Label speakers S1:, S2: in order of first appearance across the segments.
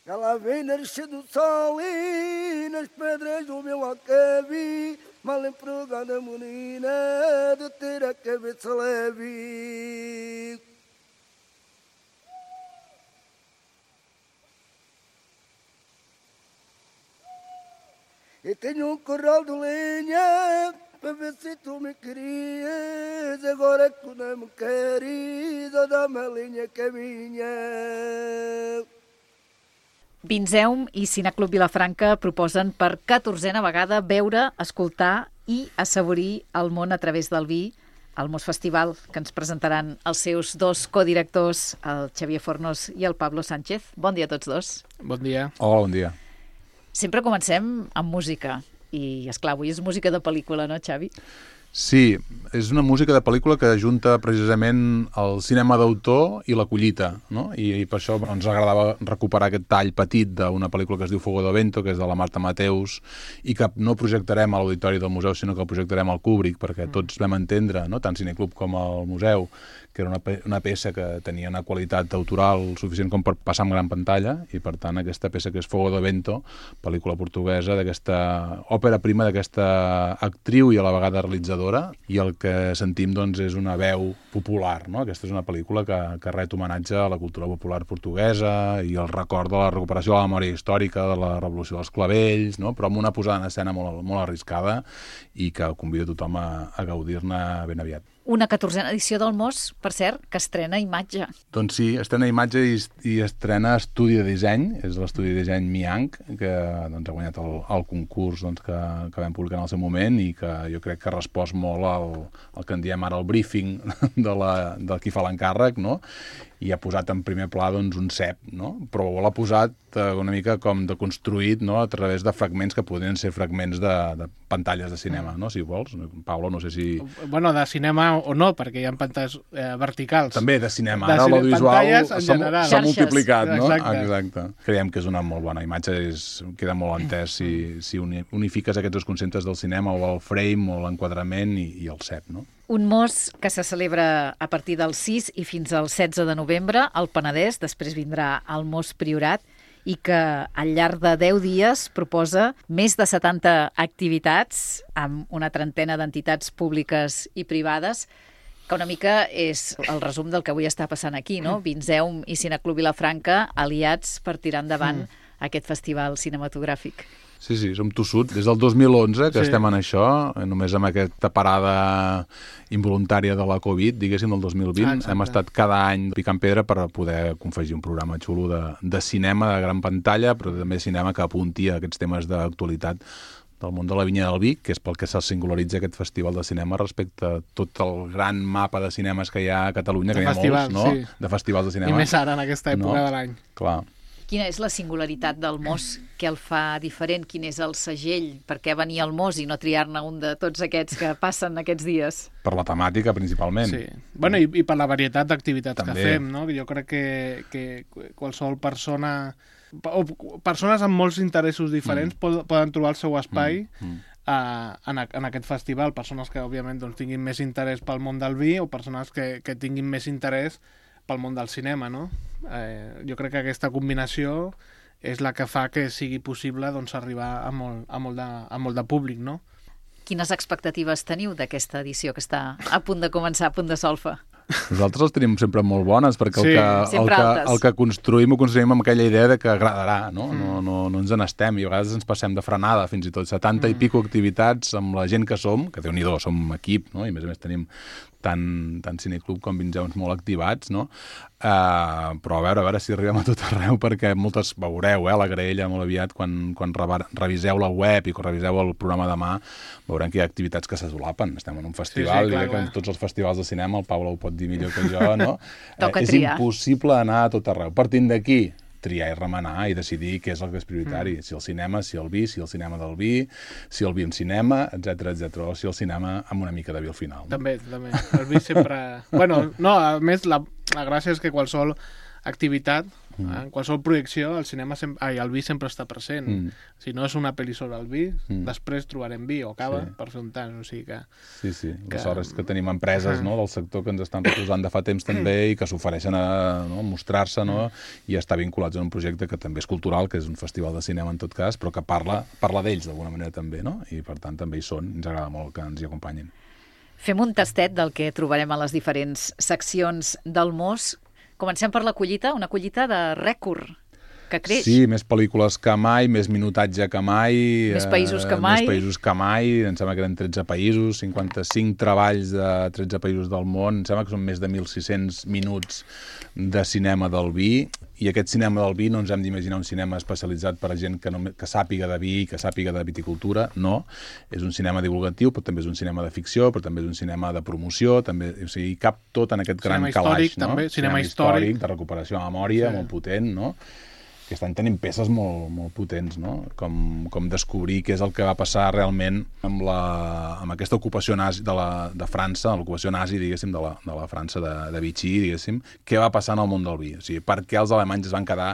S1: Ela vem nascer do sol e nas pedras do meu alcabi, mal empregada menina de ter a cabeça leve. Eu tenho corral de lenha para ver se tu me querias. Agora que tu não me queres, dá-me a lenha que é minha.
S2: Vinzeum i Cineclub Vilafranca proposen per 14a vegada veure, escoltar i assaborir el món a través del vi, el Mos Festival, que ens presentaran els seus dos codirectors, el Xavier Fornos i el Pablo Sánchez. Bon dia a tots dos.
S3: Bon dia.
S4: Hola, bon dia.
S2: Sempre comencem amb música i, esclar, avui és música de pel·lícula, no, Xavi?
S4: Sí, és una música de pel·lícula que junta precisament el cinema d'autor i la collita, no? I per això ens agradava recuperar aquest tall petit d'una pel·lícula que es diu Fuego de Vento, que és de la Marta Mateus, i que no projectarem a l'auditori del museu, sinó que el projectarem al Kubrick, perquè tots vam entendre, no? Tant Cineclub com el museu, que era una peça que tenia una qualitat autoral suficient com per passar en gran pantalla, i per tant aquesta peça que és Fuego de Vento, pel·lícula portuguesa, d'aquesta òpera prima d'aquesta actriu i a la vegada realitzadora, i el que sentim doncs, és una veu popular, no? Aquesta és una pel·lícula que ret homenatge a la cultura popular portuguesa i el record de la recuperació de la memòria històrica de la Revolució dels Clavells, no? Però amb una posada en escena molt, molt arriscada i que convida tothom a gaudir-ne ben aviat.
S2: Una 14a edició del Mos, per cert, que estrena imatge.
S4: Doncs sí, estrena imatge i estrena estudi de disseny, és l'estudi de disseny Miang, que doncs, ha guanyat el concurs doncs, que vam publicar en el seu moment i que jo crec que ha respost molt al que en diem ara el briefing de qui fa l'encàrrec, no? I ha posat en primer pla doncs, un cep, no? Però l'ha posat una mica com deconstruït, no? A través de fragments que podrien ser fragments de pantalles de cinema, no? Si vols. Pablo, no sé si...
S3: Bueno, de cinema o no, perquè hi ha pantalles verticals.
S4: També de cinema. Ara l'audiovisual s'ha multiplicat, no? Exacte. Creiem que és una molt bona imatge, queda molt entès si unifiques aquests dos conceptes del cinema, o el frame, o l'enquadrament i el cep, no?
S2: Un Mos que se celebra a partir del 6 i fins al 16 de novembre al Penedès, després vindrà al Mos Priorat, i que al llarg de 10 dies proposa més de 70 activitats amb una trentena d'entitats públiques i privades, que una mica és el resum del que avui està passant aquí, no? Vinzeum i Cineclub Vilafranca aliats per tirar endavant aquest festival cinematogràfic.
S4: Sí, som tossuts. Des del 2011 que estem en això, només amb aquesta parada involuntària de la Covid, diguéssim, del 2020. Hem estat cada any picant pedra per poder confegir un programa xulo de cinema de gran pantalla, però també cinema que apunti a aquests temes d'actualitat del món de la vinya del vi, que és pel que se singularitza aquest festival de cinema respecte a tot el gran mapa de cinemes que hi ha a Catalunya, que n'hi ha molts, no? De festivals de cinema.
S3: I més ara, en aquesta època de l'any.
S4: Clar.
S2: Quina és la singularitat del Mos? Què el fa diferent? Quin és el segell? Per què venir al Mos i no triar-ne un de tots aquests que passen aquests dies?
S4: Per la temàtica, principalment.
S3: Sí. Bueno, i per la varietat d'activitats que fem, no? Jo crec que qualsevol persona o persones amb molts interessos diferents poden trobar el seu espai en aquest festival. Persones que, òbviament, doncs, tinguin més interès pel món del vi o persones que tinguin més interès pel món del cinema, no? Jo crec que aquesta combinació és la que fa que sigui possible doncs, arribar a molt de públic, no?
S2: Quines expectatives teniu d'aquesta edició que està a punt de començar, a punt de solfa?
S4: Nosaltres les tenim sempre molt bones, perquè el que construïm ho construïm amb aquella idea de que agradarà, no? No ens n'estem, i a vegades ens passem de frenada, fins i tot 70 i pico activitats amb la gent que som, que Déu-n'hi-do, som equip, no? I a més tenim tant Cineclub com Vinzeums molt activats, no? Però a veure si arribem a tot arreu, perquè moltes veureu, la graella molt aviat, quan reviseu la web i quan reviseu el programa demà, veurem que hi ha activitats que se solapen. Estem en un festival, i que en tots els festivals de cinema, el Pablo ho pot dir millor que jo, no? És impossible anar a tot arreu. Partint d'aquí, triar i remenar i decidir què és el que és prioritari. Si el cinema, si el vi, si el cinema del vi, si el vi en cinema, etc, o si el cinema amb una mica de vi al final. No?
S3: També. El vi sempre... Bueno, no, a més, la gràcia és que qualsevol activitat En qualsevol projecció, el vi sempre està present. Si no és una pel·li sobre el vi, després trobarem vi o cava per fer un tant. O sigui que...
S4: Sí. La sort és que tenim empreses del sector que ens estan recolzant de fa temps també i que s'ofereixen a mostrar-se i estar vinculats a un projecte que també és cultural, que és un festival de cinema en tot cas, però que parla d'ells d'alguna manera també, i per tant també hi són. Ens agrada molt que ens hi acompanyin.
S2: Fem un tastet del que trobarem a les diferents seccions del Mos. Comencem per la collita, una collita de rècord, que creix.
S4: Sí, més pel·lícules que mai, més minutatge que mai.
S2: Més països que mai.
S4: Més països que mai, em sembla que eren 13 països, 55 treballs de 13 països del món, em sembla que són més de 1.600 minuts de cinema del vi, i aquest cinema del vi no ens hem d'imaginar un cinema especialitzat per a gent que sàpiga de vi, que sàpiga de viticultura, no. És un cinema divulgatiu, però també és un cinema de ficció, però també és un cinema de promoció, també, o sigui, cap tot en aquest gran calaix, no?
S3: També, cinema històric,
S4: de recuperació de memòria, molt potent, no? Aquest any tenim peces molt potents, no? Com descobrir què és el que va passar realment amb aquesta ocupació nazi de França, l'ocupació nazi, diguéssim, de la França de Vichy, diguéssim, què va passar en el món del vi. O sigui, per què els alemanys es van quedar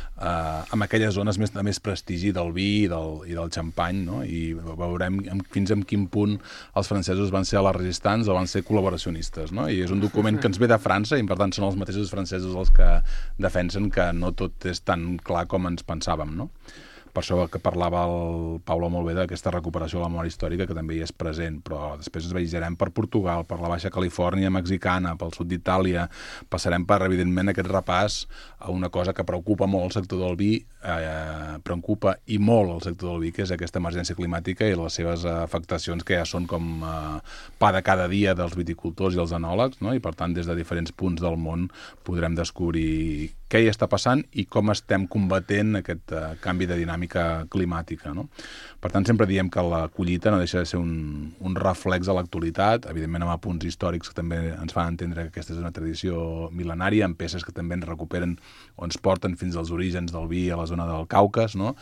S4: amb aquelles zones de més prestigi del vi i del xampany, no? I veurem fins a quin punt els francesos van ser resistents o van ser col·laboracionistes, no? I és un document que ens ve de França i per tant són els mateixos francesos els que defensen que no tot és tan clar com ens pensàvem, no? Per això que parlava el Paulo molt bé d'aquesta recuperació de la memòria històrica, que també hi és present, però després ens viatjarem per Portugal, per la Baixa Califòrnia mexicana, pel sud d'Itàlia, passarem per, evidentment, aquest repàs a una cosa que preocupa molt el sector del vi, preocupa i molt el sector del vi, que és aquesta emergència climàtica i les seves afectacions que ja són com pa de cada dia dels viticultors i els enòlegs, no? I per tant, des de diferents punts del món podrem descobrir què hi està passant i com estem combatent aquest canvi de dinàmica climàtica, no? Per tant, sempre diem que la collita no deixa de ser un reflex de l'actualitat, evidentment amb apunts històrics que també ens fan entendre que aquesta és una tradició mil·lenària, amb peces que també ens recuperen o ens porten fins als orígens del vi a la zona del Caucas, no?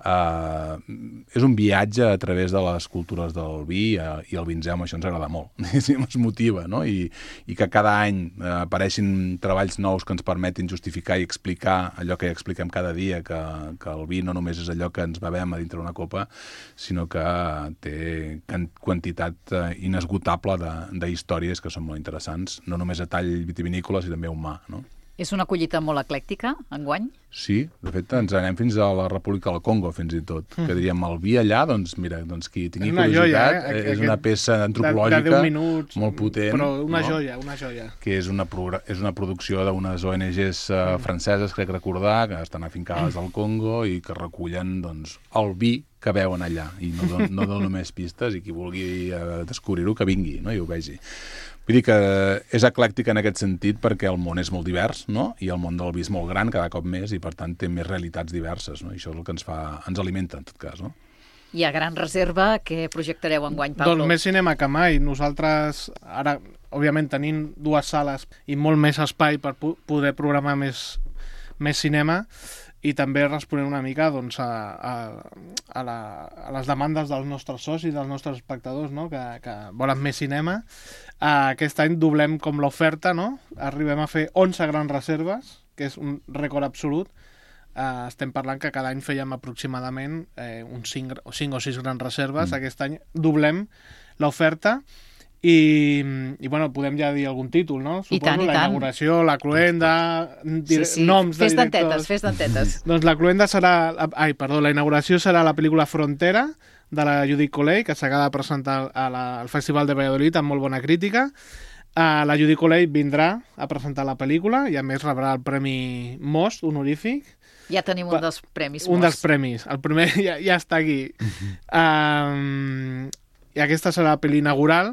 S4: És un viatge a través de les cultures del vi i el vinzem, això ens agrada molt, ens motiva, no? I que cada any apareixin treballs nous que ens permetin justificar i explicar allò que ja expliquem cada dia, que el vi no només és allò que ens bevem a dintre una copa, sinó que té quantitat inesgotable d'històries que són molt interessants, no només a tall vitivinícola, sinó també humà, no?
S2: És una collita molt eclèctica, enguany?
S4: Sí, de fet ens anem fins a la República del Congo, fins i tot. Que diríem, el vi allà, doncs mira, qui tingui curiositat, és una peça antropològica
S3: de 10 minuts,
S4: molt potent.
S3: Però una joia, una joia.
S4: Que és una producció d'unes ONGs franceses, crec recordar, que estan afincades al Congo i que recullen doncs, el vi que veuen allà. I no dono només pistes, i qui vulgui descobrir-ho, que vingui, no? I ho vegi. Vull dir que és eclèctica en aquest sentit perquè el món és molt divers, no? I el món del vi és molt gran, cada cop més, i per tant té més realitats diverses, no? I això és el que ens alimenta, en tot cas, no?
S2: I a Gran Reserva, què projectareu enguany, Pablo?
S3: Doncs més cinema que mai. Nosaltres, ara, òbviament, tenim 2 sales i molt més espai per poder programar més cinema, i també responent una mica doncs, a les demandes dels nostres socis, dels nostres espectadors, no? que volen més cinema. Aquest any doblem com l'oferta, no? Arribem a fer 11 grans reserves, que és un rècord absolut. Estem parlant que cada any fèiem aproximadament uns 5 o 6 grans reserves. Aquest any doblem l'oferta. I bueno, podem ja dir algun títol, no?
S2: Suposo,
S3: la inauguració, la Cluenda, noms de directors.
S2: Fes d'entetes.
S3: Doncs la Cluenda serà... la inauguració serà la pel·lícula Frontera, de la Judith Coley, que s'acaba de presentar al Festival de Valladolid amb molt bona crítica. La Judith Coley vindrà a presentar la pel·lícula i a més rebrà el Premi Most honorífic.
S2: Ja tenim un dels premis Most.
S3: Un dels premis. El primer ja està aquí. I aquesta serà la pel·li inaugural.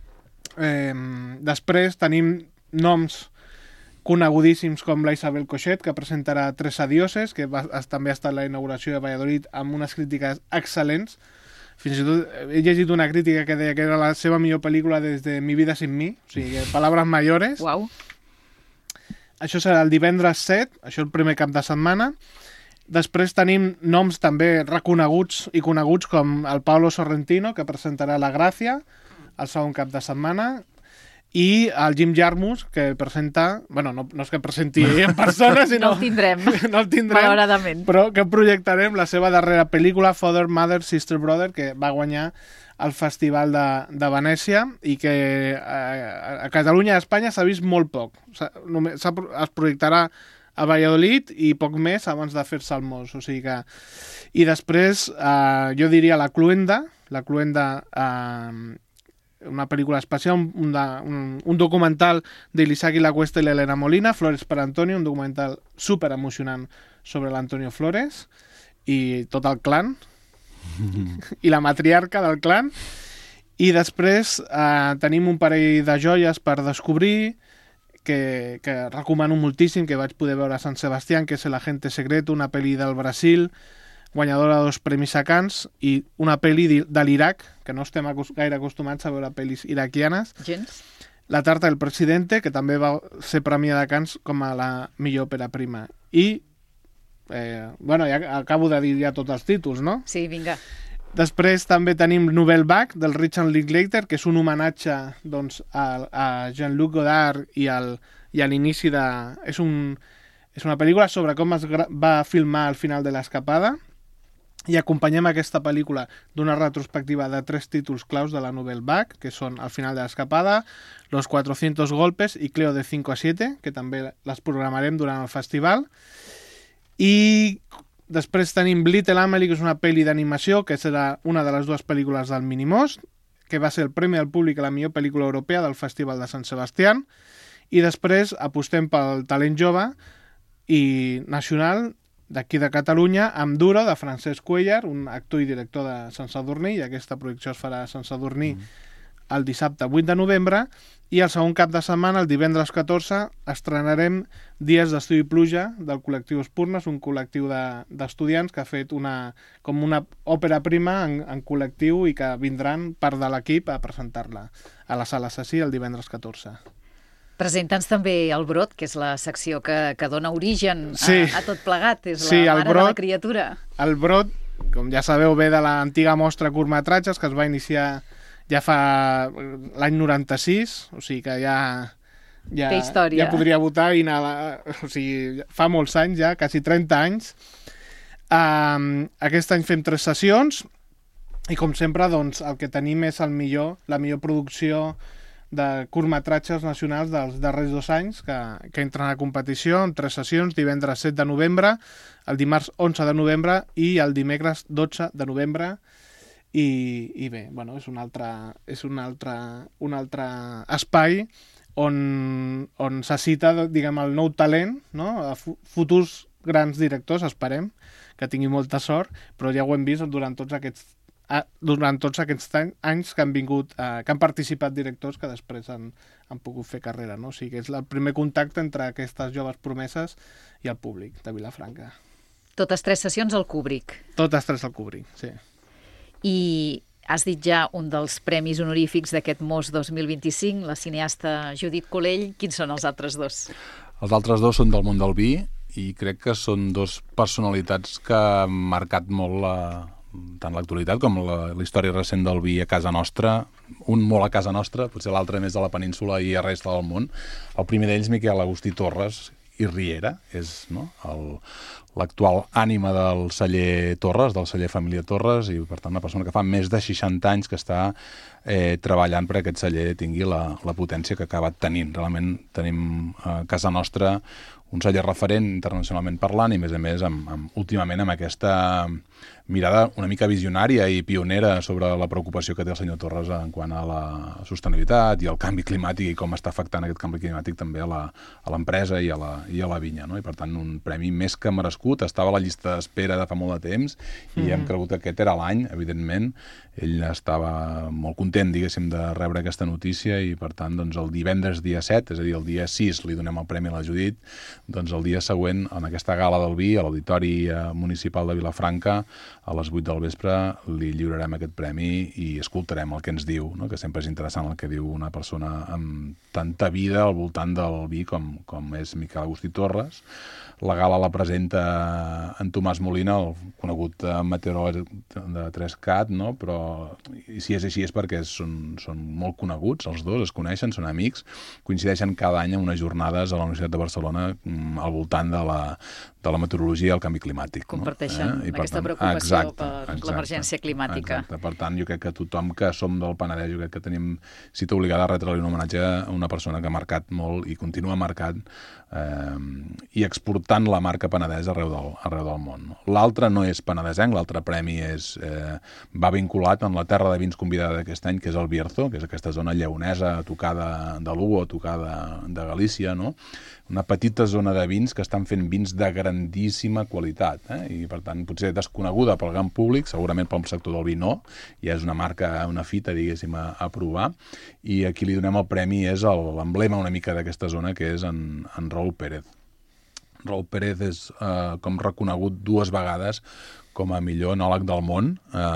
S3: Després tenim noms conegudíssims com la Isabel Cochet, que presentarà Tres adioses, que també ha estat la inauguració de Valladolid amb unes crítiques excel·lents. Fins i tot he llegit una crítica que deia que era la seva millor pel·lícula des de Mi vida sin mí, o sigui, palabras mayores.
S2: Uau.
S3: Això serà el divendres 7, això el primer cap de setmana. Després tenim noms també reconeguts i coneguts com el Paolo Sorrentino, que presentarà La Gràcia, el segon cap de setmana, i el Jim Jarmusch, que presenta... Bueno, no és que presenti en persona, sinó...
S2: No el tindrem,
S3: no el tindrem,
S2: malauradament.
S3: però que projectarem la seva darrera pel·lícula, Father, Mother, Sister, Brother, que va guanyar el Festival de Venècia i que a Catalunya i a Espanya s'ha vist molt poc. Es projectarà a Valladolid i poc més abans de fer-se al Mos. O sigui que... I després, jo diria La Cluenda, una pel·lícula especial, un documental de l'Isaac La Cuesta i l'Elena Molina, Flores per Antonio, un documental super emocionant sobre l'Antonio Flores i tot el clan i la matriarca del clan. I després tenim un parell de joies per descobrir que recomano moltíssim, que vaig poder veure a Sant Sebastián, que és El Agente Secreto, una pel·li del Brasil, guanyadora de 2 premis Sacans, i una pel·li de l'Iraq, que no estem gaire acostumats a veure pel·lis iraquianes.
S2: Gens.
S3: La Tarta del Presidente, que també va ser premiada a Cannes com a la millor òpera prima. I, bueno, ja acabo de dir ja tots els títols, no?
S2: Sí, vinga.
S3: Després també tenim Nouvelle Vague, del Richard Linklater, que és un homenatge doncs, a Jean-Luc Godard i a l'inici de... És una pel·lícula sobre com es va filmar al final de l'Escapada, i acompanyem aquesta pel·lícula d'una retrospectiva de 3 títols claus de la Nouvelle Vague, que són Al final de l'Escapada, Los 400 golpes i Cleo de 5 a 7, que també les programarem durant el festival. I després tenim Little Amelie, que és una pel·li d'animació, que serà una de les 2 pel·lícules del Minimost, que va ser el Premi del Públic a la millor pel·lícula europea del Festival de Sant Sebastián. I després apostem pel talent jove i nacional d'aquí de Catalunya, amb Duro, de Francesc Cuellar, un actor i director de Sant Sadurní, i aquesta projecció es farà a Sant Sadurní el dissabte 8 de novembre, i el segon cap de setmana, el divendres 14, estrenarem Dies d'estiu i pluja, del col·lectiu Espurnes, un col·lectiu d'estudiants que ha fet com una òpera prima en col·lectiu i que vindran part de l'equip a presentar-la a la Sala Assassí el divendres 14.
S2: Presenta'ns també el Brot, que és la secció que dona origen a tot plegat. És
S3: sí,
S2: la mare de la criatura.
S3: El Brot, com ja sabeu, ve de l'antiga mostra curtmetratges que es va iniciar ja fa l'any 96, o sigui que ja podria votar i anar... O sigui, fa molts anys ja, quasi 30 anys. Aquest any fem 3 sessions i, com sempre, doncs, el que tenim és la millor producció de curtmetratges nacionals dels darrers 2 anys que entren a competició en 3 sessions, divendres 7 de novembre, el dimarts 11 de novembre i el dimecres 12 de novembre. I bé, bueno, és un altre espai on se cita, diguem, el nou talent, no? Futurs grans directors, esperem que tinguin molta sort, però ja ho hem vist durant tots aquests anys que han vingut, que han participat directors que després han pogut fer carrera, no? O sigui que és el primer contacte entre aquestes joves promeses i el públic de Vilafranca.
S2: Totes 3 sessions al Kubrick.
S3: Totes 3 al Kubrick, sí.
S2: I has dit ja un dels premis honorífics d'aquest Mos 2025, la cineasta Judit Colell. Quins són els altres 2?
S4: Els altres 2 són del món del vi i crec que són 2 personalitats que han marcat molt tant l'actualitat com la història recent del vi a casa nostra, un molt a casa nostra, potser l'altre més a la península i a resta del món. El primer d'ells, Miquel Agustí Torres i Riera, és l'actual ànima del celler Torres, del celler Família Torres, i per tant una persona que fa més de 60 anys que està treballant perquè aquest celler tingui la potència que ha acabat tenint. Realment tenim a casa nostra un celler referent internacionalment parlant i, a més, últimament amb aquesta mirada una mica visionària i pionera sobre la preocupació que té el senyor Torres en quant a la sostenibilitat i el canvi climàtic i com està afectant aquest canvi climàtic també a l'empresa i a la vinya, no? I per tant un premi més que merescut, estava a la llista d'espera de fa molt de temps i hem cregut que aquest era l'any, evidentment. Ell estava molt content, diguéssim, de rebre aquesta notícia i per tant doncs, el divendres dia 7, és a dir, el dia 6 li donem el premi a la Judit, doncs el dia següent en aquesta gala del vi a l'Auditori Municipal de Vilafranca a les 8 del vespre li lliurarem aquest premi i escoltarem el que ens diu, no? Que sempre és interessant el que diu una persona amb tanta vida al voltant del vi com és Miquel Agustí Torres. La gala la presenta en Tomàs Molina, el conegut meteoròleg de 3CAT, no? Però si és així és perquè són molt coneguts, els dos, es coneixen, són amics, coincideixen cada any en unes jornades a la Universitat de Barcelona al voltant de la meteorologia i el canvi climàtic.
S2: Comparteixen aquesta preocupació per l'emergència climàtica.
S4: Exacte. Per tant, jo crec que tothom que som del Penedès, jo crec que tenim cita obligada a retre-li un homenatge a una persona que ha marcat molt i continua marcant i exportant la marca Penedès arreu del món. L'altre no és penedesenc, l'altre premi va vinculat en la terra de vins convidada d'aquest any, que és el Bierzo, que és aquesta zona lleonesa, tocada de Lugo, tocada de Galícia, no? Una petita zona de vins que estan fent vins de grandíssima qualitat, i per tant potser desconeguda pel gran públic, segurament pel sector del vi no, ja és una marca, una fita, diguéssim, a provar, i a qui li donem el premi és l'emblema una mica d'aquesta zona, que és en Raúl Pérez. Raúl Pérez és com reconegut 2 vegades com a millor enòleg del món,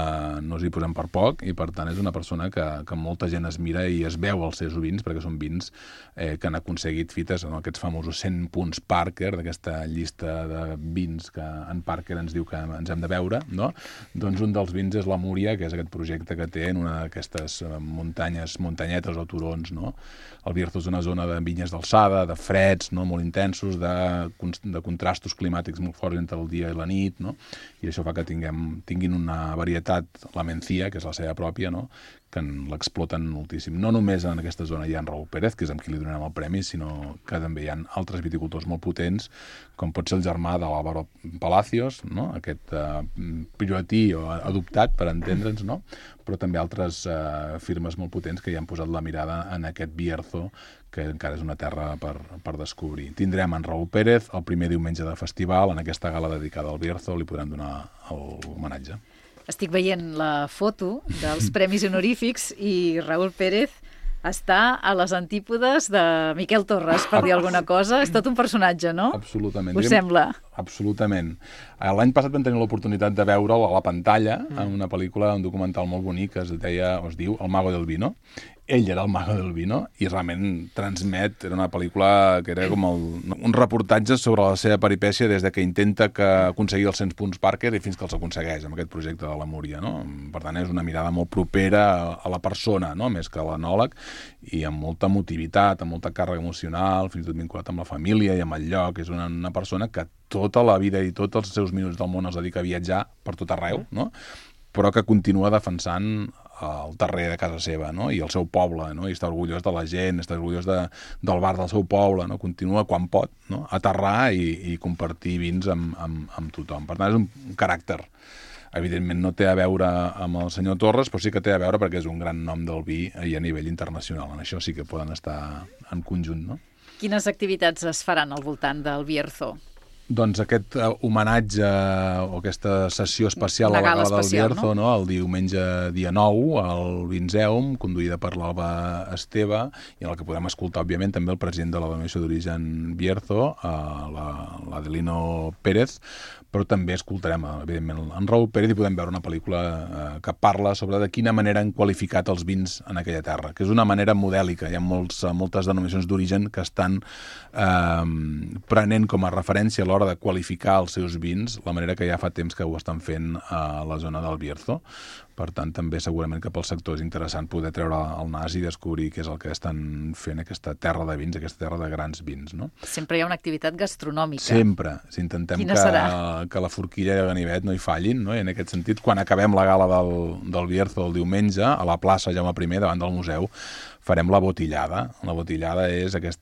S4: no us hi posem per poc, i per tant és una persona que molta gent es mira i es veu els seus vins, perquè són vins que han aconseguit fites, aquests famosos 100 punts Parker, d'aquesta llista de vins que en Parker ens diu que ens hem de veure, no? Doncs un dels vins és la Múria, que és aquest projecte que té en una d'aquestes muntanyetes o turons, no? El Bierzo és una zona de vinyes d'alçada, de freds, no? Molt intensos, de contrastos climàtics molt forts entre el dia i la nit, no? I això fa que tinguin una varietat, la Mencía, que és la seva pròpia, no? Que l'exploten moltíssim. No només en aquesta zona hi ha en Raúl Pérez, que és amb qui li donem el premi, sinó que també hi ha altres viticultors molt potents, com pot ser el germà de l'Álvaro Palacios, no? Aquest pilotí o adoptat, per entendre'ns, no? Però també altres firmes molt potents que hi han posat la mirada en aquest Bierzo, que encara és una terra per descobrir. Tindrem en Raúl Pérez el primer diumenge de festival, en aquesta gala dedicada al Bierzo, li podrem donar l'homenatge.
S2: Estic veient la foto dels premis honorífics i Raúl Pérez està a les antípodes de Miquel Torres, per dir alguna cosa. És tot un personatge, no?
S4: Absolutament.
S2: Us sembla?
S4: Absolutament. L'any passat vam tenir l'oportunitat de veure'l a la pantalla en una pel·lícula, un documental molt bonic que es diu El Mago del Vino. Ell era el Mago del Vino i realment transmet, era una pel·lícula que era com un reportatge sobre la seva peripècia des de que intenta aconseguir els 100 punts Parker i fins que els aconsegueix amb aquest projecte de la Múria, no? Per tant, és una mirada molt propera a la persona, no? Més que a l'enòleg, i amb molta emotivitat, amb molta càrrega emocional, fins i tot vinculat amb la família i amb el lloc. És una persona que tota la vida i tots els seus minuts del món els dedica a viatjar per tot arreu, no? Però que continua defensant el terrer de casa seva, no? I el seu poble, no? I està orgullós de la gent, està orgullós del bar del seu poble, no? Continua quan pot, no? Aterrar i compartir vins amb tothom. Per tant, és un caràcter. Evidentment no té a veure amb el senyor Torres, però sí que té a veure perquè és un gran nom del vi i a nivell internacional. En això sí que poden estar en conjunt, no?
S2: Quines activitats es faran al voltant del Bierzo?
S4: Doncs aquest homenatge o aquesta sessió especial a la gala del Bierzo, no? El diumenge dia 9 al Vinzeum, conduïda per l'Alba Esteve, i en el que podem escoltar, òbviament, també el president de la Denominació d'Origen Bierzo, l'Adelino Pérez, però també escoltarem, evidentment, en Raúl Pérez i podem veure una pel·lícula que parla sobre de quina manera han qualificat els vins en aquella terra, que és una manera modèlica. Hi ha moltes denominacions d'origen que estan prenent com a referència a l'hora de qualificar els seus vins, la manera que ja fa temps que ho estan fent a la zona del Bierzo. Per tant, també segurament que pel sector és interessant poder treure el nas i descobrir què és el que estan fent aquesta terra de vins, aquesta terra de grans vins, no?
S2: Sempre hi ha una activitat gastronòmica.
S4: Sempre. Si intentem que la forquilla i el ganivet no hi fallin, no? I en aquest sentit, quan acabem la gala del Bierzo el diumenge, a la plaça Jaume I, davant del museu, farem la botillada. La botillada és aquest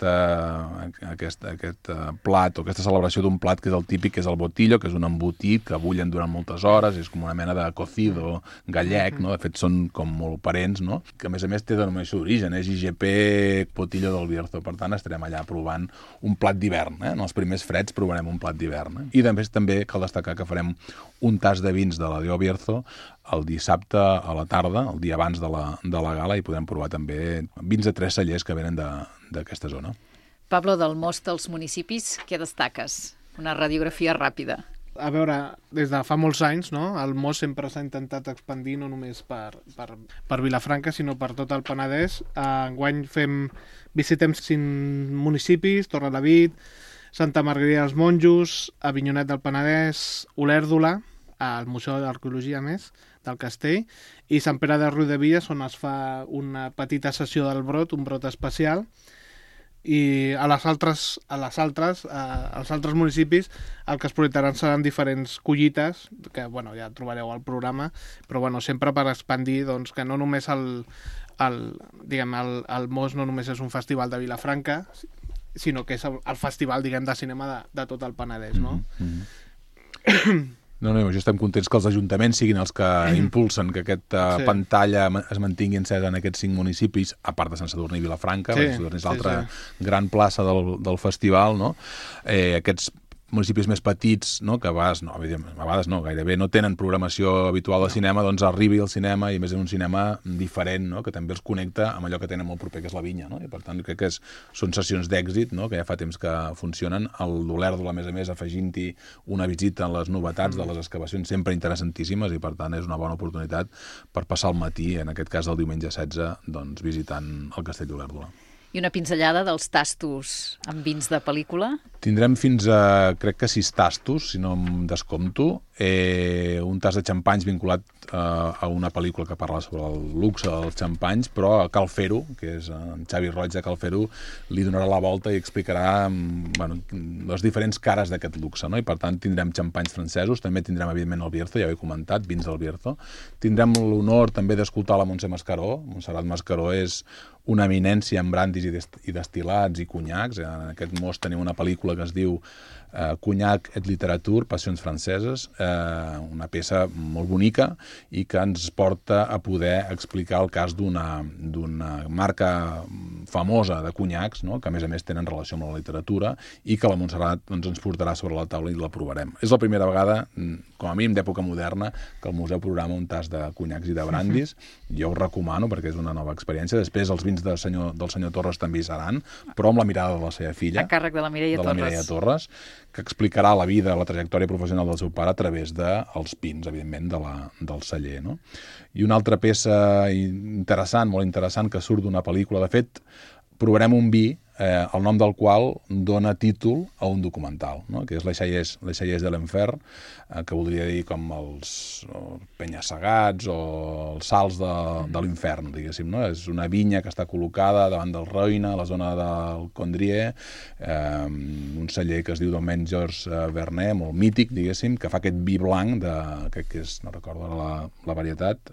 S4: plat o aquesta celebració d'un plat que és el típic, que és el botillo, que és un embotit que bullen durant moltes hores, és com una mena de cocido gallec, no? De fet són com molt parents, no? Que a més té denominació d'origen, és IGP Botillo del Bierzo. Per tant, estarem allà provant un plat d'hivern, En els primers freds provarem un plat d'hivern, I també cal destacar que farem un tas de vins de la Deo Bierzo el dissabte a la tarda, el dia abans de la gala, i podem provar també vins de 3 cellers que venen d'aquesta zona.
S2: Pablo, del most dels municipis, què destaques? Una radiografia ràpida.
S3: A veure, des de fa molts anys, no? El most sempre s'ha intentat expandir no només per Vilafranca, sinó per tot el Penedès. Enguany visitem 5 municipis, Torrelavit, Santa Margarida dels Monjos, Avinyonet del Penedès, Olèrdola, al Museu d'Arqueologia, més, del Castell, i Sant Pere de Riudebitlles, on es fa una petita sessió del brot, un brot especial, i als altres municipis el que es projectaran seran diferents collites, que bueno, ja trobareu al programa, però bueno, sempre per expandir doncs, que no només el MOS no només és un festival de Vilafranca, sinó que és el festival, diguem, de cinema de tot el Penedès, no?
S4: No, jo estem contents que els ajuntaments siguin els que impulsen que aquesta pantalla es mantingui encesa en aquests 5 municipis, a part de Sant Sadurní i Vilafranca, perquè Sant Sadurní és l'altra gran plaça del festival, no? Aquests municipis més petits, no, que a vegades no, gairebé no tenen programació habitual de cinema, doncs arribi al cinema i més en un cinema diferent, no, que també els connecta amb allò que tenen molt proper, que és la vinya, no? I per tant crec que són sessions d'èxit, no, que ja fa temps que funcionen. El d'Olèrdola, a més, afegint-hi una visita a les novetats de les excavacions sempre interessantíssimes i per tant és una bona oportunitat per passar el matí, en aquest cas el diumenge 16, doncs visitant el Castell d'Olèrdola.
S2: I una pinzellada dels tastos amb vins de pel·lícula?
S4: Tindrem fins a, crec que 6 tastos, si no em descompto. Un tast de xampanys vinculat a una pel·lícula que parla sobre el luxe dels xampanys, però a Cal Fer-ho, que és en Xavi Roig de Cal Fer-ho, li donarà la volta i explicarà les diferents cares d'aquest luxe, no? I per tant tindrem xampanys francesos, també tindrem evidentment el Bierzo, ja ho he comentat, vins del Bierzo. Tindrem l'honor també d'escoltar la Montse Mascaró. Montserrat Mascaró és una eminència en brandis i destil·lats i conyacs. En aquest MOS tenim una pel·lícula que es diu Cognac et literature, passions franceses, una peça molt bonica i que ens porta a poder explicar el cas d'una marca famosa de conyacs, no? Que a més tenen relació amb la literatura i que la Montserrat ens portarà sobre la taula i la provarem. És la primera vegada, com a mínim d'època moderna, que el museu programa un tast de conyacs i de brandis. Jo ho recomano perquè és una nova experiència. Després els vins del senyor Torres també hi seran, però amb la mirada de la seva filla.
S2: A càrrec de la Mireia
S4: Torres, que explicarà la vida, la trajectòria professional del seu pare a través dels pins, evidentment, del celler, no? I una altra peça interessant, molt interessant, que surt d'una pel·lícula. De fet, provarem un vi, el nom del qual dona títol a un documental, no? Que és Les Chaies de l'Enfer, que voldria dir com els penya-segats o els salts de l'infern, diguéssim, no? És una vinya que està col·locada davant del Roine, a la zona del Condrieu, un celler que es diu Domaine Georges Vernet, molt mític, diguéssim, que fa aquest vi blanc crec que és, no recordo la varietat,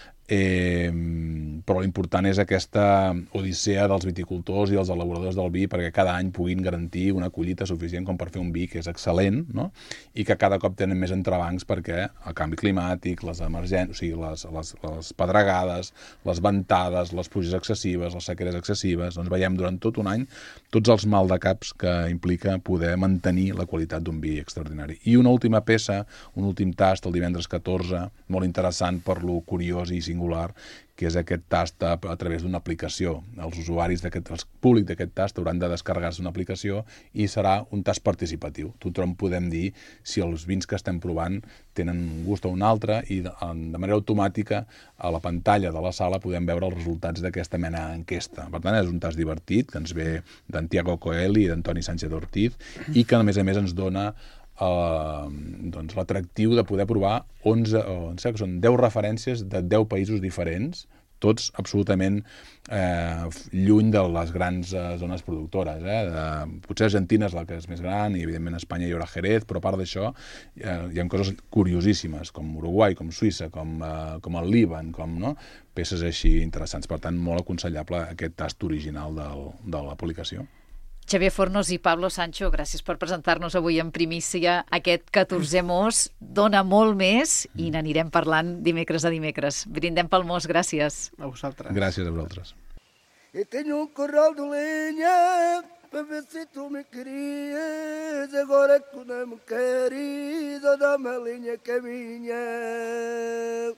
S4: però l'important és aquesta odissea dels viticultors i dels elaboradors del vi perquè cada any puguin garantir una collita suficient com per fer un vi que és excel·lent, no? I que cada cop tenen més entrebancs perquè el canvi climàtic, les emergències, o sigui, les pedregades, les ventades, les pluges excessives, les sequeres excessives, doncs veiem durant tot un any tots els maldecaps que implica poder mantenir la qualitat d'un vi extraordinari. I una última peça, un últim tast, el divendres 14, molt interessant per lo curiós i singular, que és aquest tast a través d'una aplicació. Els usuaris, el públic d'aquest tast hauran de descarregar-se una aplicació i serà un tast participatiu. Tothom podem dir si els vins que estem provant tenen un gust o un altre i de manera automàtica a la pantalla de la sala podem veure els resultats d'aquesta mena d'enquesta. Per tant, és un tast divertit que ens ve d'en Tiago Coeli i d'Antoni Sánchez Ortiz i que a més ens dona l'atractiu de poder provar 10 referències de 10 països diferents, tots absolutament lluny de les grans zones productores. Potser Argentina és la que és més gran i evidentment a Espanya hi haurà Jerez, però a part d'això hi ha coses curiosíssimes com Uruguai, com Suïssa, com el Líban, no? Peces així interessants. Per tant, molt aconsellable aquest tast original de la publicació.
S2: Xavier Fornos i Pablo Sancho, gràcies per presentar-nos avui en primícia aquest 14è MOS. Dona molt més i n'anirem parlant dimecres a dimecres. Brindem pel MOS, gràcies.
S3: A vosaltres.
S4: Gràcies a vosaltres.
S1: E tenho um corral de lenha para ver se tu me querias. Agora que não me queres, dá-me a lenha que é minha.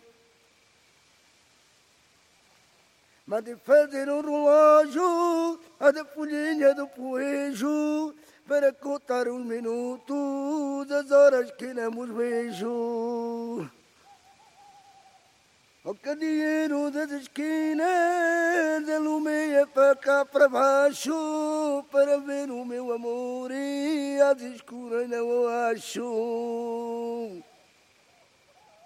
S1: Mas de fazer um relógio, a da folhinha do poejo, para contar uns minutos, as horas que não os vejo. O candeeiro das esquinas ilumina para cá para baixo para ver o meu amor e às escuras não o acho.